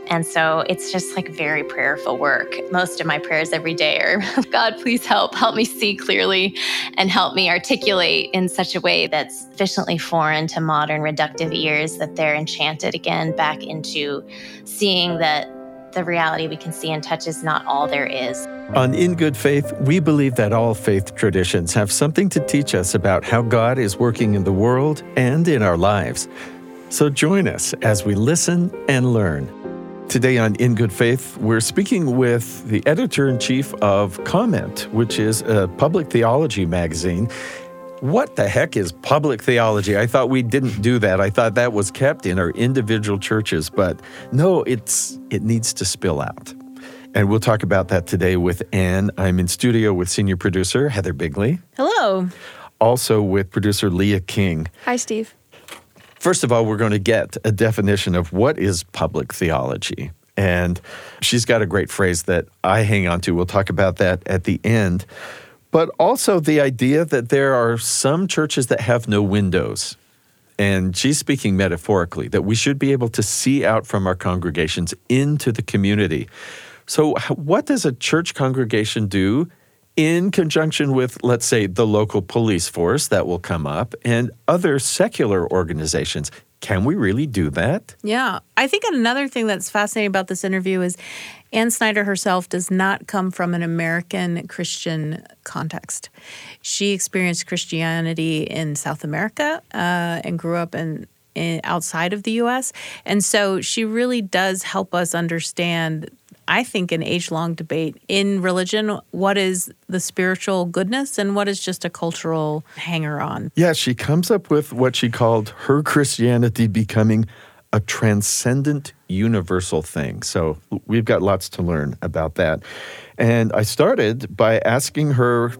And so it's just like very prayerful work. Most of my prayers every day are, God, please help me see clearly and help me articulate in such a way that's sufficiently foreign to modern reductive ears that they're enchanted again back into seeing that the reality we can see and touch is not all there is. On In Good Faith, we believe that all faith traditions have something to teach us about how God is working in the world and in our lives. So join us as we listen and learn. Today on In Good Faith, we're speaking with the editor-in-chief of Comment, which is a public theology magazine. What the heck is public theology? I thought we didn't do that. I thought that was kept in our individual churches, but no, it needs to spill out. And we'll talk about that today with Anne. I'm in studio with senior producer Heather Bigley. Hello. Also with producer Leah King. Hi, Steve. First of all, we're going to get a definition of what is public theology. And she's got a great phrase that I hang on to. We'll talk about that at the end. But also the idea that there are some churches that have no windows. And she's speaking metaphorically, that we should be able to see out from our congregations into the community. So what does a church congregation do in conjunction with, let's say, the local police force that will come up and other secular organizations? Can we really do that? Yeah. I think another thing that's fascinating about this interview is Anne Snyder herself does not come from an American Christian context. She experienced Christianity in South America and grew up outside of the U.S. And so she really does help us understand, I think, an age-long debate in religion. What is the spiritual goodness and what is just a cultural hanger-on? Yeah, she comes up with what she called her Christianity becoming a transcendent universal thing. So we've got lots to learn about that. And I started by asking her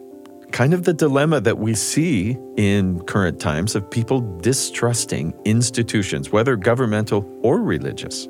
kind of the dilemma that we see in current times of people distrusting institutions, whether governmental or religious.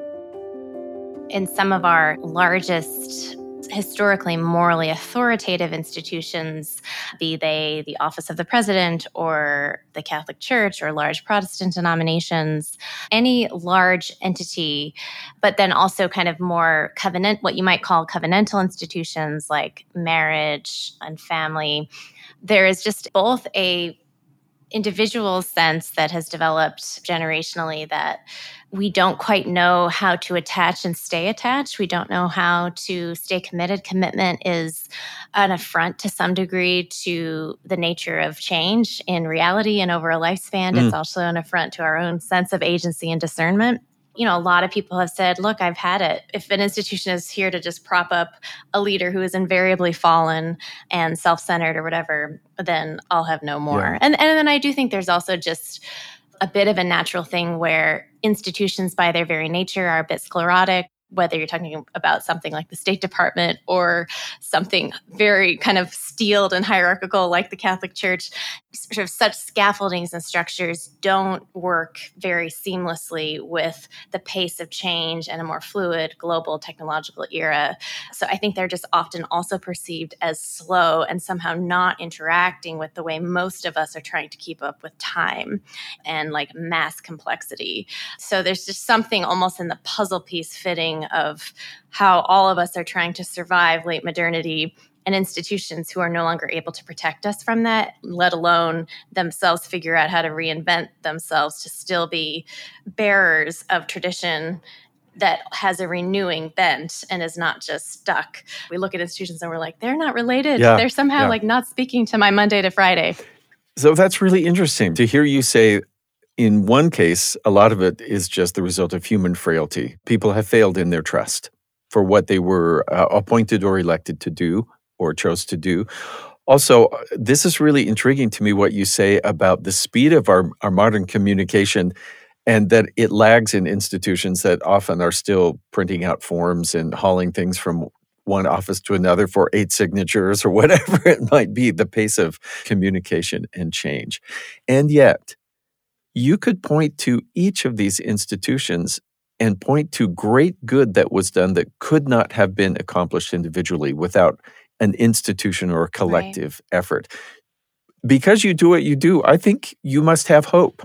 In some of our largest, historically morally authoritative institutions, be they the office of the president or the Catholic Church or large Protestant denominations, any large entity, but then also kind of more what you might call covenantal institutions like marriage and family, there is just both a individual sense that has developed generationally that we don't quite know how to attach and stay attached. We don't know how to stay committed. Commitment is an affront to some degree to the nature of change in reality and over a lifespan. It's also an affront to our own sense of agency and discernment. You know, a lot of people have said, look, I've had it. If an institution is here to just prop up a leader who is invariably fallen and self-centered or whatever, then I'll have no more. Yeah. And then I do think there's also just a bit of a natural thing where institutions by their very nature are a bit sclerotic, whether you're talking about something like the State Department or something very kind of steeled and hierarchical like the Catholic Church. Sort of such scaffoldings and structures don't work very seamlessly with the pace of change and a more fluid global technological era. So I think they're just often also perceived as slow and somehow not interacting with the way most of us are trying to keep up with time and like mass complexity. So there's just something almost in the puzzle piece fitting of how all of us are trying to survive late modernity and institutions who are no longer able to protect us from that, let alone themselves figure out how to reinvent themselves to still be bearers of tradition that has a renewing bent and is not just stuck. We look at institutions and we're like, they're not related. Yeah, they're somehow like not speaking to my Monday to Friday. So that's really interesting to hear you say. In one case, a lot of it is just the result of human frailty. People have failed in their trust for what they were appointed or elected to do or chose to do. Also, this is really intriguing to me what you say about the speed of our modern communication and that it lags in institutions that often are still printing out forms and hauling things from one office to another for 8 signatures or whatever it might be, the pace of communication and change. And yet, you could point to each of these institutions and point to great good that was done that could not have been accomplished individually without an institution or a collective effort. Because you do what you do, I think you must have hope.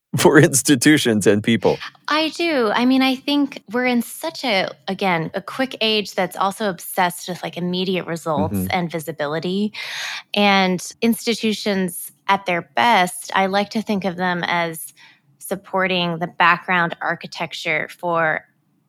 for institutions and people. I do. I mean, I think we're in such a quick age that's also obsessed with like immediate results Mhm. and visibility. And institutions at their best, I like to think of them as supporting the background architecture for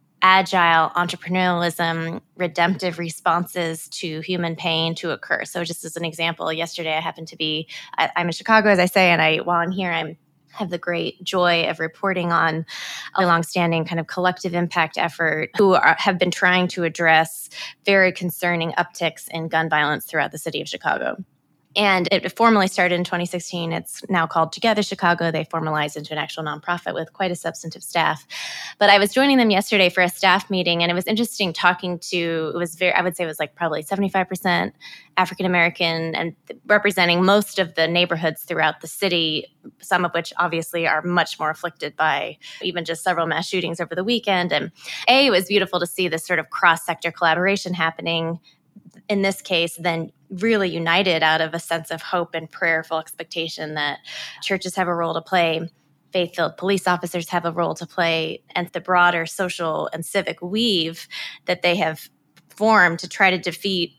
agile entrepreneurialism, redemptive responses to human pain to occur. So, just as an example, yesterday I happened to be, I'm in Chicago, as I say, and while I'm here, I have the great joy of reporting on a longstanding kind of collective impact effort have been trying to address very concerning upticks in gun violence throughout the city of Chicago. And it formally started in 2016. It's now called Together Chicago. They formalized into an actual nonprofit with quite a substantive staff. But I was joining them yesterday for a staff meeting, and it was interesting talking to, I would say it was like probably 75% African American and representing most of the neighborhoods throughout the city, some of which obviously are much more afflicted by even just several mass shootings over the weekend. And it was beautiful to see this sort of cross-sector collaboration happening in this case, then really united out of a sense of hope and prayerful expectation that churches have a role to play, faith-filled police officers have a role to play, and the broader social and civic weave that they have formed to try to defeat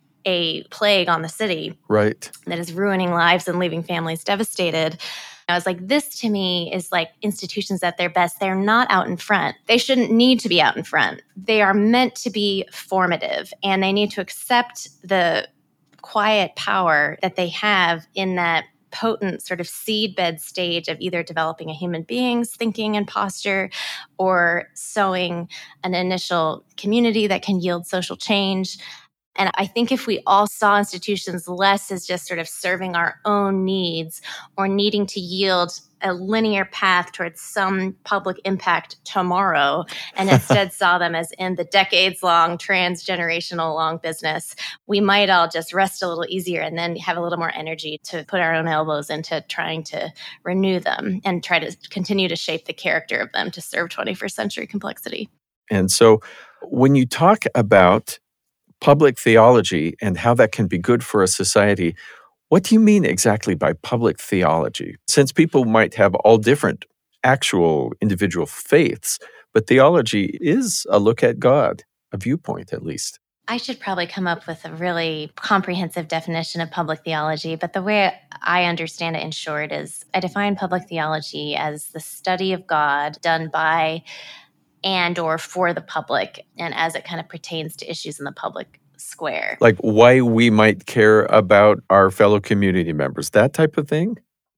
a plague on the city Right. that is ruining lives and leaving families devastated. I was like, this to me is like institutions at their best. They're not out in front. They shouldn't need to be out in front. They are meant to be formative, and they need to accept the quiet power that they have in that potent sort of seedbed stage of either developing a human being's thinking and posture or sowing an initial community that can yield social change. And I think if we all saw institutions less as just sort of serving our own needs or needing to yield a linear path towards some public impact tomorrow, and instead saw them as in the decades-long, transgenerational long business, we might all just rest a little easier and then have a little more energy to put our own elbows into trying to renew them and try to continue to shape the character of them to serve 21st century complexity. And so when you talk about public theology and how that can be good for a society, what do you mean exactly by public theology? Since people might have all different actual individual faiths, but theology is a look at God, a viewpoint at least. I should probably come up with a really comprehensive definition of public theology, but the way I understand it in short is I define public theology as the study of God done by and or for the public, and as it kind of pertains to issues in the public square. Like why we might care about our fellow community members, that type of thing?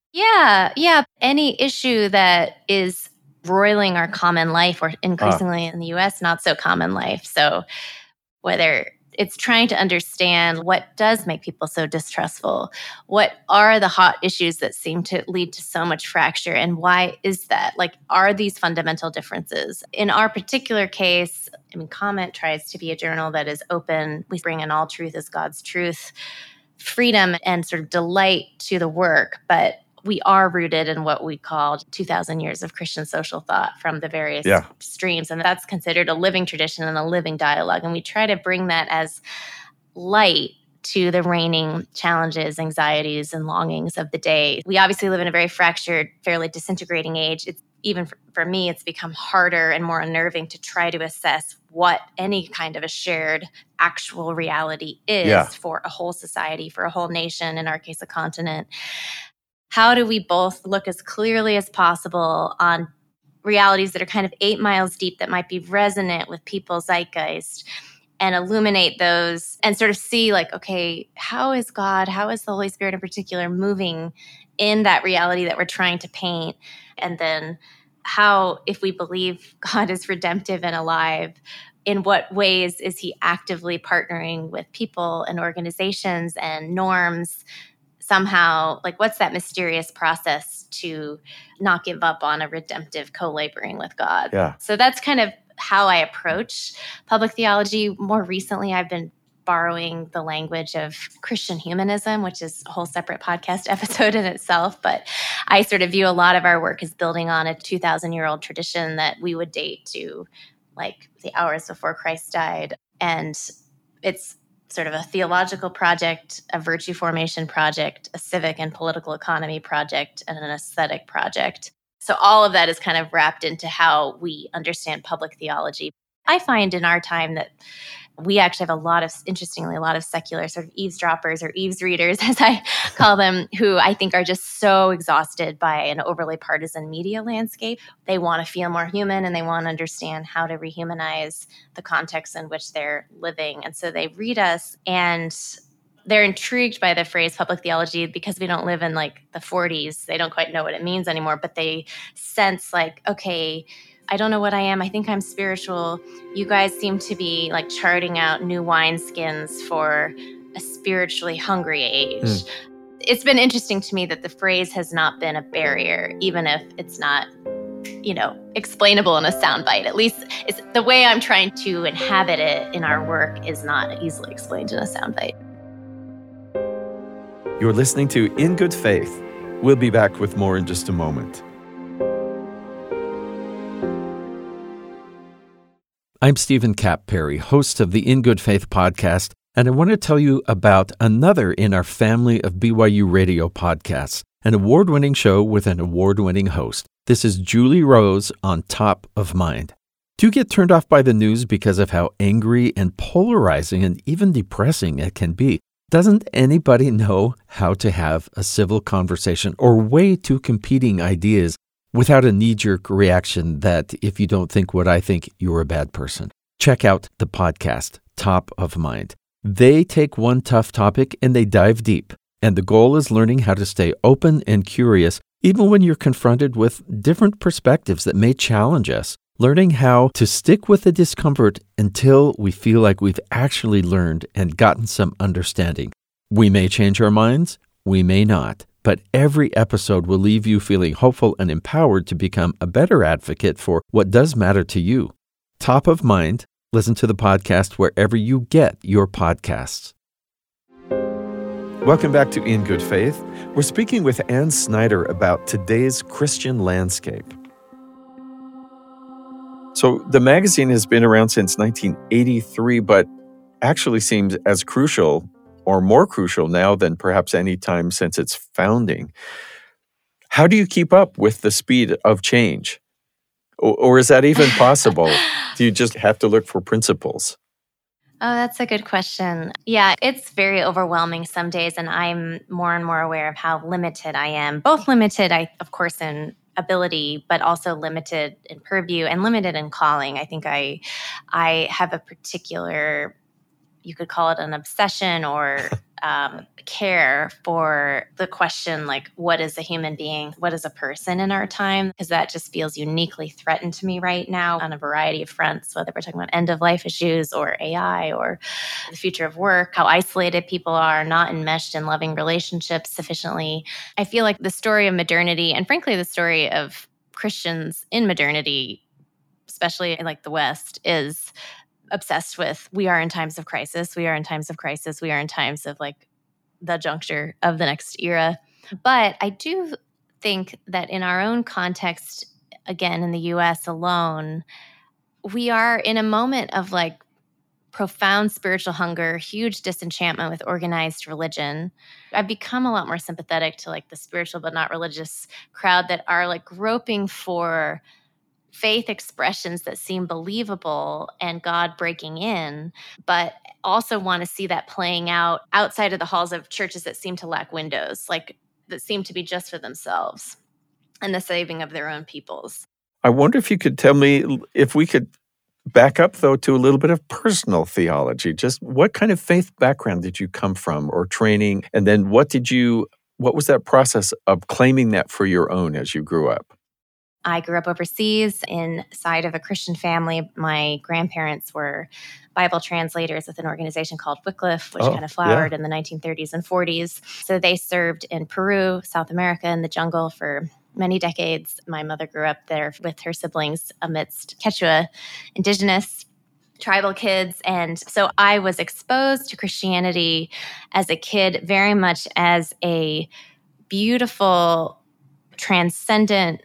Yeah. Any issue that is roiling our common life, or increasingly in the US, not so common life. So whether it's trying to understand what does make people so distrustful, what are the hot issues that seem to lead to so much fracture, and why is that? Like, are these fundamental differences? In our particular case, Comment tries to be a journal that is open. We bring in all truth as God's truth, freedom and sort of delight to the work, but we are rooted in what we call 2,000 years of Christian social thought from the various streams. And that's considered a living tradition and a living dialogue. And we try to bring that as light to the reigning challenges, anxieties, and longings of the day. We obviously live in a very fractured, fairly disintegrating age. It's even for me, it's become harder and more unnerving to try to assess what any kind of a shared actual reality is for a whole society, for a whole nation, in our case, a continent. How do we both look as clearly as possible on realities that are kind of 8 miles deep that might be resonant with people's zeitgeist and illuminate those and sort of see like, okay, how is God, how is the Holy Spirit in particular moving in that reality that we're trying to paint? And then how, if we believe God is redemptive and alive, in what ways is he actively partnering with people and organizations and norms somehow, like what's that mysterious process to not give up on a redemptive co-laboring with God? Yeah. So that's kind of how I approach public theology. More recently, I've been borrowing the language of Christian humanism, which is a whole separate podcast episode in itself. But I sort of view a lot of our work as building on a 2,000-year-old tradition that we would date to like the hours before Christ died. And it's sort of a theological project, a virtue formation project, a civic and political economy project, and an aesthetic project. So all of that is kind of wrapped into how we understand public theology. I find in our time that we actually have interestingly, a lot of secular sort of eavesdroppers or eaves readers, as I call them, who I think are just so exhausted by an overly partisan media landscape. They want to feel more human and they want to understand how to rehumanize the context in which they're living. And so they read us and they're intrigued by the phrase public theology because we don't live in like the 40s. They don't quite know what it means anymore, but they sense like, okay, I don't know what I am. I think I'm spiritual. You guys seem to be like charting out new wineskins for a spiritually hungry age. It's been interesting to me that the phrase has not been a barrier, even if it's not, explainable in a soundbite. At least it's the way I'm trying to inhabit it in our work is not easily explained in a soundbite. You're listening to In Good Faith. We'll be back with more in just a moment. I'm Stephen Kapp Perry, host of the In Good Faith podcast, and I want to tell you about another in our family of BYU radio podcasts, an award-winning show with an award-winning host. This is Julie Rose on Top of Mind. Do you get turned off by the news because of how angry and polarizing and even depressing it can be? Doesn't anybody know how to have a civil conversation or weigh two competing ideas without a knee-jerk reaction that if you don't think what I think, you're a bad person? Check out the podcast, Top of Mind. They take one tough topic and they dive deep. And the goal is learning how to stay open and curious, even when you're confronted with different perspectives that may challenge us. Learning how to stick with the discomfort until we feel like we've actually learned and gotten some understanding. We may change our minds, we may not, but every episode will leave you feeling hopeful and empowered to become a better advocate for what does matter to you. Top of Mind, listen to the podcast wherever you get your podcasts. Welcome back to In Good Faith. We're speaking with Ann Snyder about today's Christian landscape. So the magazine has been around since 1983, but actually seems as crucial or more crucial now than perhaps any time since its founding. How do you keep up with the speed of change? Or is that even possible? Do you just have to look for principles? Oh, that's a good question. Yeah, it's very overwhelming some days, and I'm more and more aware of how limited I am. Both limited, of course, in ability, but also limited in purview and limited in calling. I think I have a particular, you could call it an obsession or care for the question, like, what is a human being? What is a person in our time? Because that just feels uniquely threatened to me right now on a variety of fronts, whether we're talking about end-of-life issues or AI or the future of work, how isolated people are, not enmeshed in loving relationships sufficiently. I feel like the story of modernity, and frankly, the story of Christians in modernity, especially in like the West, is obsessed with, we are in times of crisis, we are in times of crisis, we are in times of like the juncture of the next era. But I do think that in our own context, again, in the US alone, we are in a moment of like profound spiritual hunger, huge disenchantment with organized religion. I've become a lot more sympathetic to like the spiritual but not religious crowd that are like groping for faith expressions that seem believable and God breaking in, but also want to see that playing out outside of the halls of churches that seem to lack windows, like that seem to be just for themselves and the saving of their own peoples. I wonder if you could tell me, if we could back up, though, to a little bit of personal theology. Just what kind of faith background did you come from or training? And then what was that process of claiming that for your own as you grew up? I grew up overseas inside of a Christian family. My grandparents were Bible translators with an organization called Wycliffe, which kind of flowered in the 1930s and 40s. So they served in Peru, South America, in the jungle for many decades. My mother grew up there with her siblings amidst Quechua indigenous tribal kids. And so I was exposed to Christianity as a kid very much as a beautiful, transcendent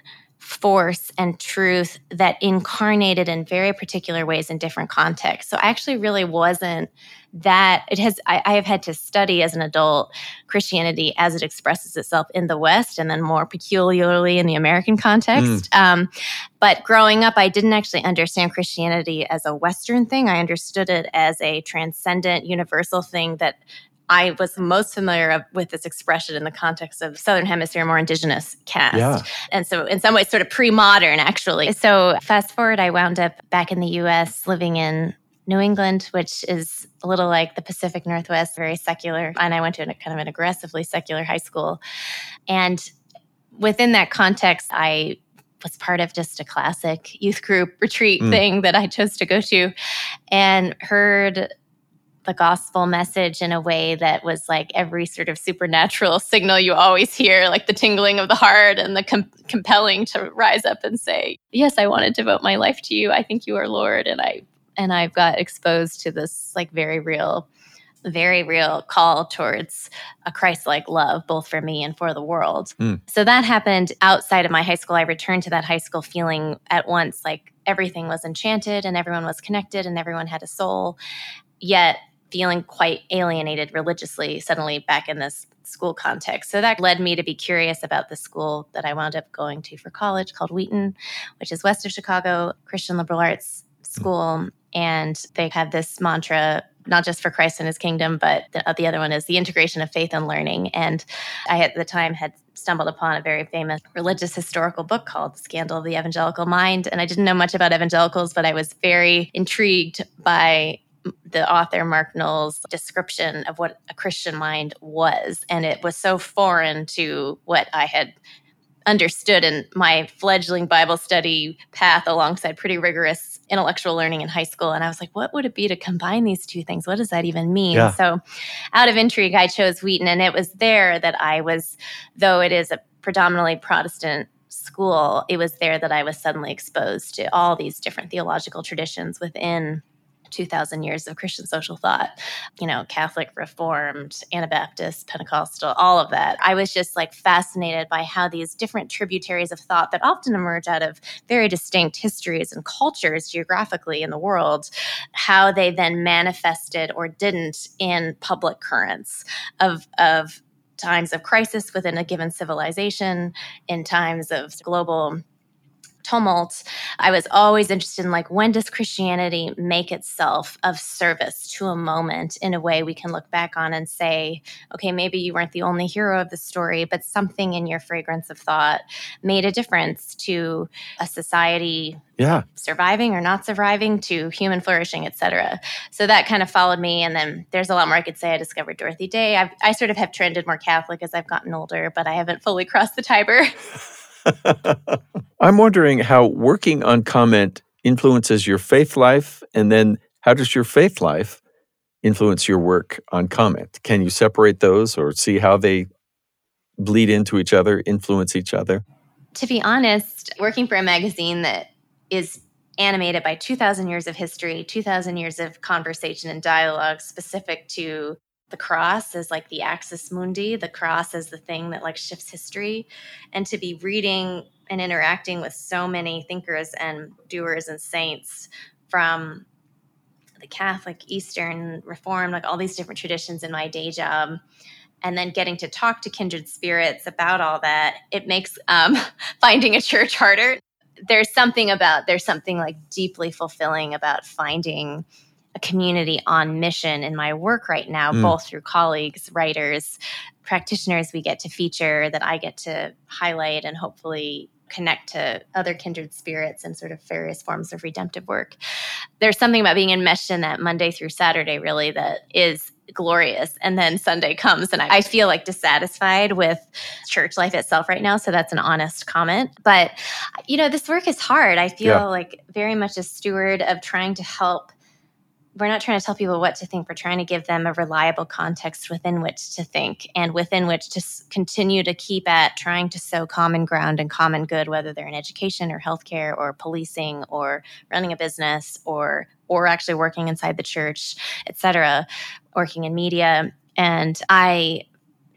force and truth that incarnated in very particular ways in different contexts. So I actually really wasn't that I have had to study as an adult Christianity as it expresses itself in the West and then more peculiarly in the American context. But growing up, I didn't actually understand Christianity as a Western thing. I understood it as a transcendent, universal thing that I was most familiar with this expression in the context of Southern Hemisphere, more indigenous caste. Yeah. And so in some ways, sort of pre-modern, actually. So fast forward, I wound up back in the U.S. living in New England, which is a little like the Pacific Northwest, very secular. And I went to kind of an aggressively secular high school. And within that context, I was part of just a classic youth group retreat thing that I chose to go to and heard the gospel message in a way that was like every sort of supernatural signal you always hear, like the tingling of the heart and the compelling to rise up and say, yes, I want to devote my life to you. I think you are Lord. And I got exposed to this like very real call towards a Christ-like love, both for me and for the world. So that happened outside of my high school. I returned to that high school feeling at once like everything was enchanted and everyone was connected and everyone had a soul, yet feeling quite alienated religiously suddenly back in this school context. So that led me to be curious about the school that I wound up going to for college called Wheaton, which is west of Chicago, Christian liberal arts school. And they have this mantra, not just for Christ and his kingdom, but the other one is the integration of faith and learning. And I at the time had stumbled upon a very famous religious historical book called The Scandal of the Evangelical Mind. And I didn't know much about evangelicals, but I was very intrigued by the author Mark Knoll's description of what a Christian mind was. And it was so foreign to what I had understood in my fledgling Bible study path alongside pretty rigorous intellectual learning in high school. And I was like, what would it be to combine these two things? What does that even mean? Yeah. So out of intrigue, I chose Wheaton. And it was there that I was, though it is a predominantly Protestant school, it was there that I was suddenly exposed to all these different theological traditions within 2,000 years of Christian social thought, Catholic, Reformed, Anabaptist, Pentecostal, all of that. I was just like fascinated by how these different tributaries of thought that often emerge out of very distinct histories and cultures geographically in the world, how they then manifested or didn't in public currents of times of crisis within a given civilization, in times of global tumult. I was always interested in like, when does Christianity make itself of service to a moment in a way we can look back on and say, okay, maybe you weren't the only hero of the story, but something in your fragrance of thought made a difference to a society surviving or not surviving, to human flourishing, et cetera. So that kind of followed me. And then there's a lot more I could say. I discovered Dorothy Day. I sort of have trended more Catholic as I've gotten older, but I haven't fully crossed the Tiber. I'm wondering how working on comment influences your faith life, and then how does your faith life influence your work on comment? Can you separate those or see how they bleed into each other, influence each other? To be honest, working for a magazine that is animated by 2,000 years of history, 2,000 years of conversation and dialogue specific to the cross as like the axis mundi, the cross as the thing that like shifts history, and to be reading and interacting with so many thinkers and doers and saints from the Catholic, Eastern, Reformed, like all these different traditions in my day job, and then getting to talk to kindred spirits about all that, it makes finding a church harder. There's something like deeply fulfilling about finding a community on mission in my work right now, both through colleagues, writers, practitioners we get to feature that I get to highlight and hopefully connect to other kindred spirits and sort of various forms of redemptive work. There's something about being enmeshed in that Monday through Saturday, really, that is glorious. And then Sunday comes and I feel like dissatisfied with church life itself right now. So that's an honest comment. But, this work is hard. I feel like very much a steward of trying to help. We're not trying to tell people what to think. We're trying to give them a reliable context within which to think and within which to continue to keep at trying to sow common ground and common good, whether they're in education or healthcare or policing or running a business or actually working inside the church, et cetera, working in media. And I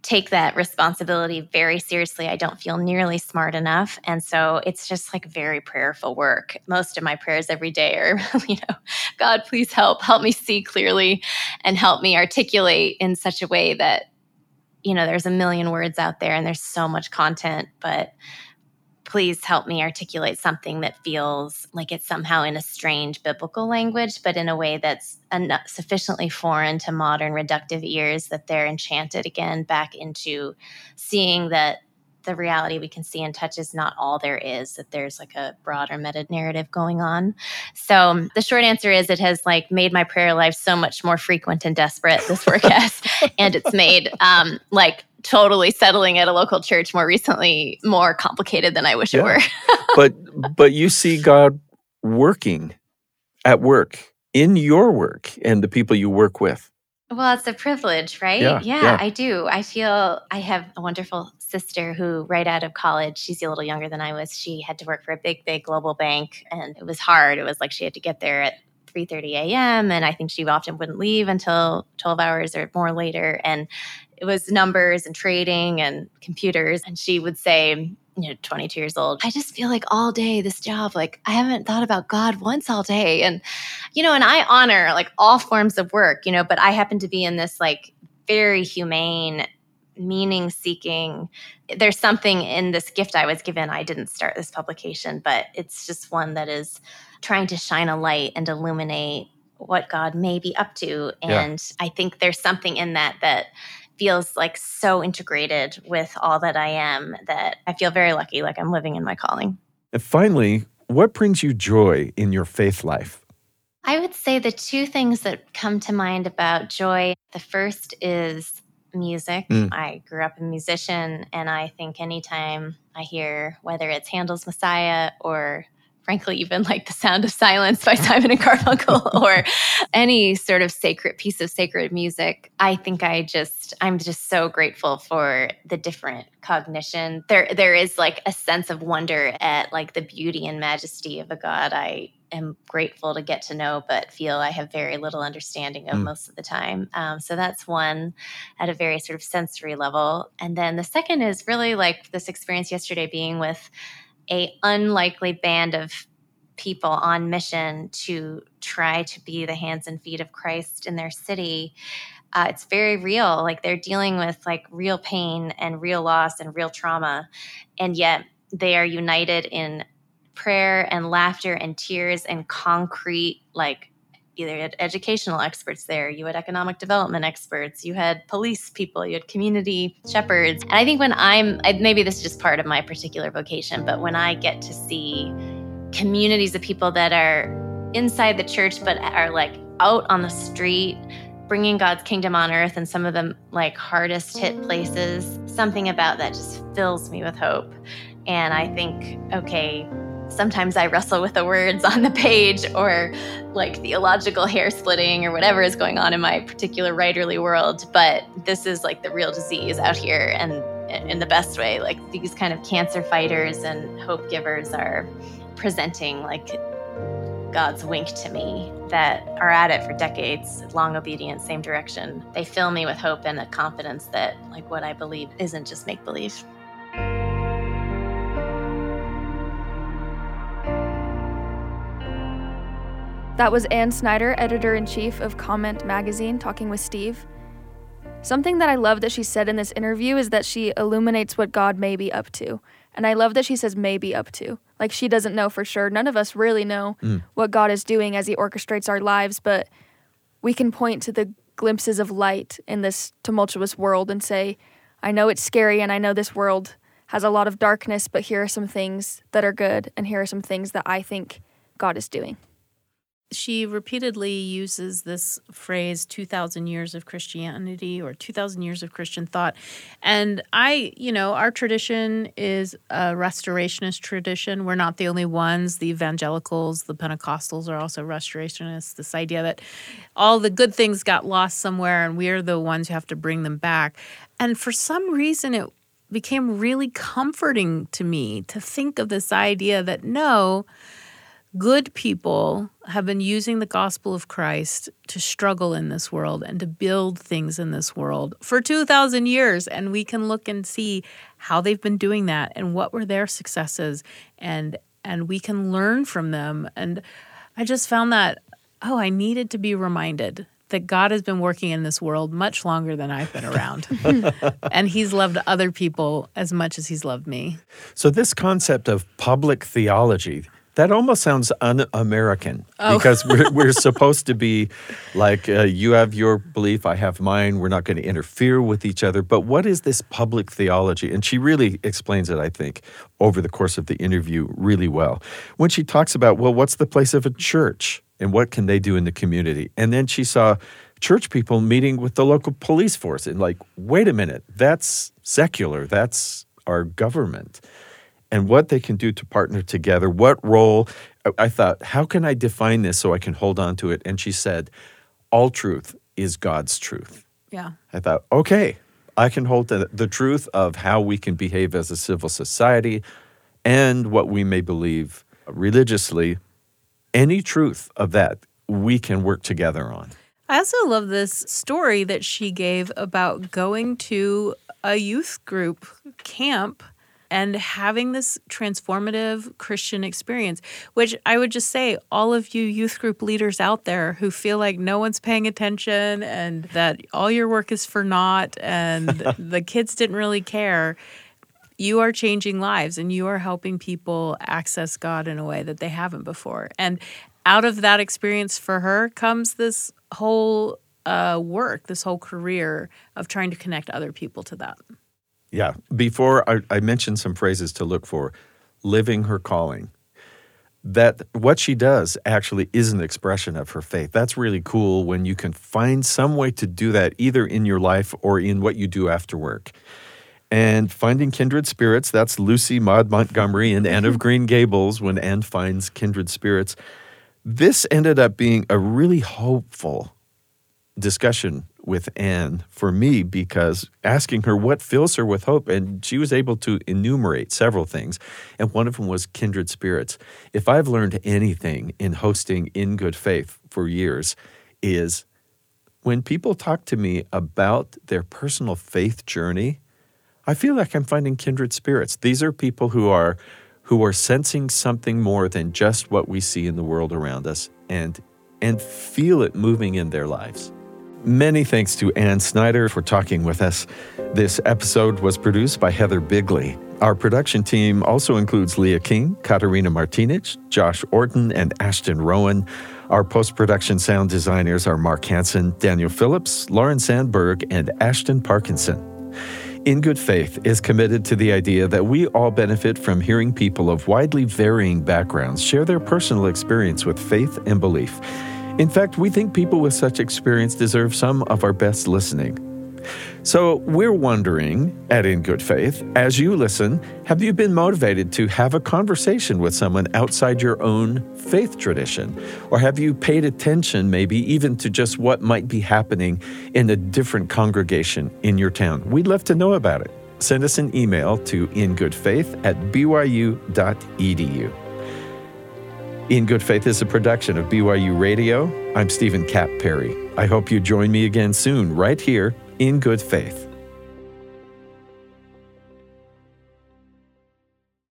take that responsibility very seriously. I don't feel nearly smart enough. And so it's just like very prayerful work. Most of my prayers every day are, God, please help me see clearly and help me articulate in such a way that, there's a million words out there and there's so much content, but please help me articulate something that feels like it's somehow in a strange biblical language, but in a way that's sufficiently foreign to modern reductive ears that they're enchanted again back into seeing that the reality we can see and touch is not all there is, that there's like a broader meta-narrative going on. So the short answer is it has like made my prayer life so much more frequent and desperate, this work has, and it's made totally settling at a local church more recently more complicated than I wish it were. But you see God working at work, in your work, and the people you work with. Well, it's a privilege, right? Yeah, I do. I feel I have a wonderful sister who right out of college, she's a little younger than I was, she had to work for a big global bank, and it was hard. It was like she had to get there at 3:30 a.m. and I think she often wouldn't leave until 12 hours or more later. And it was numbers and trading and computers. And she would say, 22 years old, I just feel like all day this job, like I haven't thought about God once all day. And, and I honor like all forms of work, but I happen to be in this like very humane, meaning seeking. There's something in this gift I was given. I didn't start this publication, but it's just one that is trying to shine a light and illuminate what God may be up to. And I think there's something in that feels like so integrated with all that I am that I feel very lucky, like I'm living in my calling. And finally, what brings you joy in your faith life? I would say the two things that come to mind about joy. The first is music. I grew up a musician, and I think anytime I hear, whether it's Handel's Messiah or frankly, even like The Sound of Silence by Simon and Garfunkel or any sort of piece of sacred music, I think I'm just so grateful for the different cognition. There is like a sense of wonder at like the beauty and majesty of a God I am grateful to get to know, but feel I have very little understanding of most of the time. So that's one at a very sort of sensory level. And then the second is really like this experience yesterday being with a unlikely band of people on mission to try to be the hands and feet of Christ in their city. It's very real. Like they're dealing with like real pain and real loss and real trauma. And yet they are united in prayer and laughter and tears and concrete, like either you had educational experts there, you had economic development experts, you had police people, you had community shepherds. And I think when maybe this is just part of my particular vocation, but when I get to see communities of people that are inside the church, but are like out on the street, bringing God's kingdom on earth in some of the like hardest hit places, something about that just fills me with hope. And I think, okay, sometimes I wrestle with the words on the page or like theological hair splitting or whatever is going on in my particular writerly world. But this is like the real disease out here, and in the best way. Like these kind of cancer fighters and hope givers are presenting like God's wink to me that are at it for decades, long obedience, same direction. They fill me with hope and a confidence that like what I believe isn't just make-believe. That was Ann Snyder, editor-in-chief of Comment Magazine, talking with Steve. Something that I love that she said in this interview is that she illuminates what God may be up to. And I love that she says may be up to. Like she doesn't know for sure. None of us really know what God is doing as he orchestrates our lives, but we can point to the glimpses of light in this tumultuous world and say, I know it's scary and I know this world has a lot of darkness, but here are some things that are good and here are some things that I think God is doing. She repeatedly uses this phrase, 2,000 years of Christianity or 2,000 years of Christian thought. And our tradition is a restorationist tradition. We're not the only ones. The evangelicals, the Pentecostals are also restorationists. This idea that all the good things got lost somewhere and we're the ones who have to bring them back. And for some reason, it became really comforting to me to think of this idea that no, good people have been using the gospel of Christ to struggle in this world and to build things in this world for 2,000 years. And we can look and see how they've been doing that and what were their successes. And we can learn from them. And I just found that, I needed to be reminded that God has been working in this world much longer than I've been around. And he's loved other people as much as he's loved me. So this concept of public theology, that almost sounds un-American because we're supposed to be like, you have your belief, I have mine. We're not going to interfere with each other. But what is this public theology? And she really explains it, I think, over the course of the interview really well. When she talks about, what's the place of a church and what can they do in the community? And then she saw church people meeting with the local police force and like, wait a minute, that's secular. That's our government. And what they can do to partner together, what role. I thought, how can I define this so I can hold on to it? And she said, all truth is God's truth. Yeah. I thought, okay, I can hold to the truth of how we can behave as a civil society and what we may believe religiously. Any truth of that we can work together on. I also love this story that she gave about going to a youth group camp and having this transformative Christian experience, which I would just say, all of you youth group leaders out there who feel like no one's paying attention and that all your work is for naught and the kids didn't really care, you are changing lives and you are helping people access God in a way that they haven't before. And out of that experience for her comes this whole work, this whole career of trying to connect other people to that. Yeah. Before I mentioned some phrases to look for, living her calling. That what she does actually is an expression of her faith. That's really cool when you can find some way to do that either in your life or in what you do after work. And finding kindred spirits, that's Lucy Maud Montgomery in Anne of Green Gables when Anne finds kindred spirits. This ended up being a really hopeful discussion with Anne for me because asking her what fills her with hope, and she was able to enumerate several things, and one of them was kindred spirits. If I've learned anything in hosting In Good Faith for years is when people talk to me about their personal faith journey, I feel like I'm finding kindred spirits. These are people who are sensing something more than just what we see in the world around us and feel it moving in their lives. Many thanks to Ann Snyder for talking with us. This episode was produced by Heather Bigley. Our production team also includes Leah King, Katarina Martinez, Josh Orton, and Ashton Rowan. Our post-production sound designers are Mark Hansen, Daniel Phillips, Lauren Sandberg, and Ashton Parkinson. In Good Faith is committed to the idea that we all benefit from hearing people of widely varying backgrounds share their personal experience with faith and belief. In fact, we think people with such experience deserve some of our best listening. So we're wondering, at In Good Faith, as you listen, have you been motivated to have a conversation with someone outside your own faith tradition? Or have you paid attention maybe even to just what might be happening in a different congregation in your town? We'd love to know about it. Send us an email to ingoodfaith@byu.edu. In Good Faith is a production of BYU Radio. I'm Stephen Kapp Perry. I hope you join me again soon, right here in Good Faith.